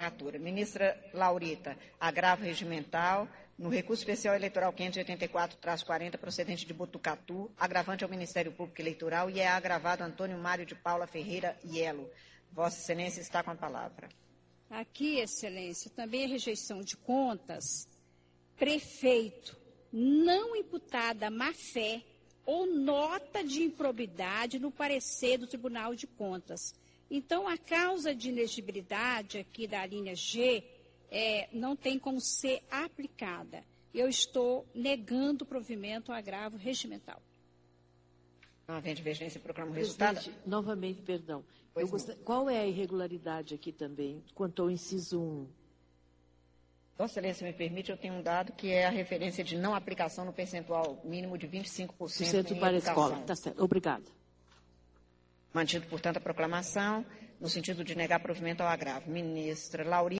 provocatura. Ministra Laurita, agravo regimental. No recurso especial eleitoral 584-40, procedente de Botucatu, agravante ao Ministério Público Eleitoral e é agravado Antônio Mário de Paula Ferreira Ielo. Vossa Excelência está com a palavra. Aqui, Excelência, também a rejeição de contas, prefeito, não imputada má-fé ou nota de improbidade no parecer do Tribunal de Contas. Então, a causa de inegibilidade aqui da linha G não tem como ser aplicada. Eu estou negando o provimento ao agravo regimental. Não havendo divergência, proclamo o resultado. Presidente, novamente, perdão. Qual é a irregularidade aqui também, quanto ao inciso 1? Vossa Excelência me permite, eu tenho um dado que é a referência de não aplicação no percentual mínimo de 25% para a escola. Está certo. Obrigada. Mantido, portanto, a proclamação, no sentido de negar provimento ao agravo. Ministra Laurita.